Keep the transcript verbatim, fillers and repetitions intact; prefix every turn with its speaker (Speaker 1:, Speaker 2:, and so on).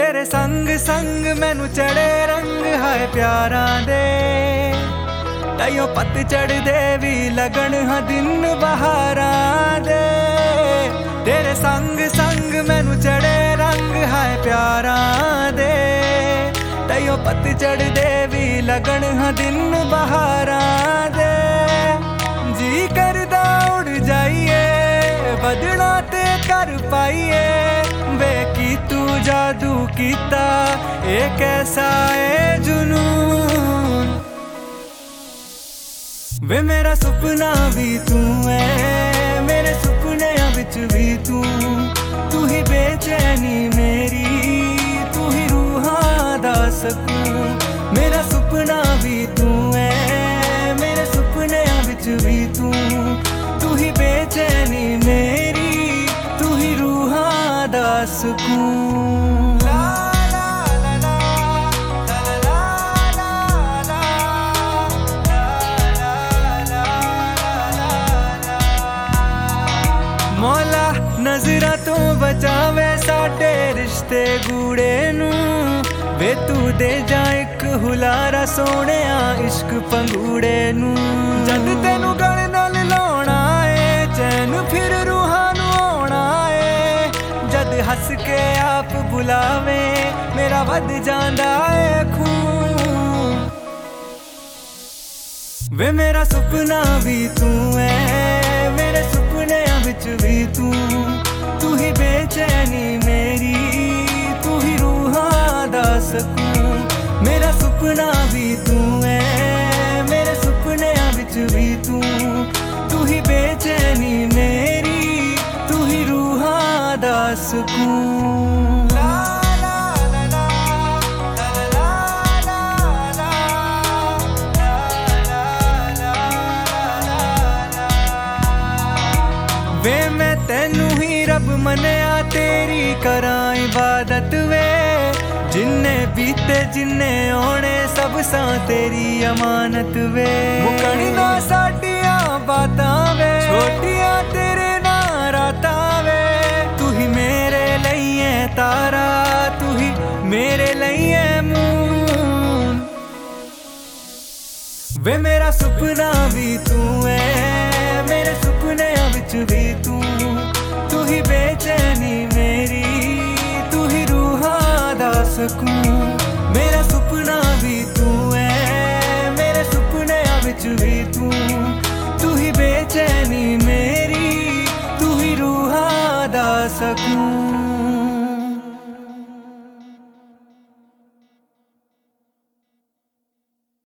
Speaker 1: तेरे संग संग मैनू चढ़े रंग हाय प्यारां दे, ताइयों पतझड़ दे भी लगन हाँ दिन बहारां दे। तेरे संग संग मैनू चढ़े रंग हाय प्यारां दे, ताइयों पतझड़ दे भी लगन हाँ दिन बहारां दे। जी करदा उड़ जाइए बदना ते कर पाइए, वे की तू जादू कीता ये कैसा है जुनून। वे मेरा सुपना भी तू है, मेरे सुपनियां विच भी तू, तू ही बेचैनी मेरी, तू ही रूहां दा सकून। मेरा सुपना भी तू है, मेरे सुपनियां विच भी तू, तू ही बेचैनी मेरी, तू ही रूहां दा सकून। मौला नजरा तो बचावे साडे रिश्ते गूड़े नू, वे तू दे जा एक हुलारा सोहणिया इश्क पंगूड़े नू। जद तेनू गल नाल लाउणा है चैन फिर रूहां नू आउणा है, जद हस के आप बुलावे मेरा वध जांदा है खून। वे मेरा सुपना भी तू है, मेरे सुपनियां विच भी तू, तू ही बेचैनी मेरी, तू ही रूहां दा सकून। मेरा सुपना भी तू है, मेरे सुपनियां विच भी तू, तू ही बेचैनी मेरी, तू ही रूहां दा सकून। वे मैं तेनू ही रब मनिया तेरी करां इबादत वे, जिन्ने बीते जिन्ने आने सब सा तेरी अमानत वे। मुकण ना साडियां बातां वे, छोटियां तेरे ना रातां वे, तू ही मेरे लई है तारा, तू ही मेरे लई है मून। वे मेरा सुपना भी तू है, मेरे सुपनियां विच भी तू, तू ही बेचैनी मेरी, तू ही रूहां दा सकून। मेरा सुपना भी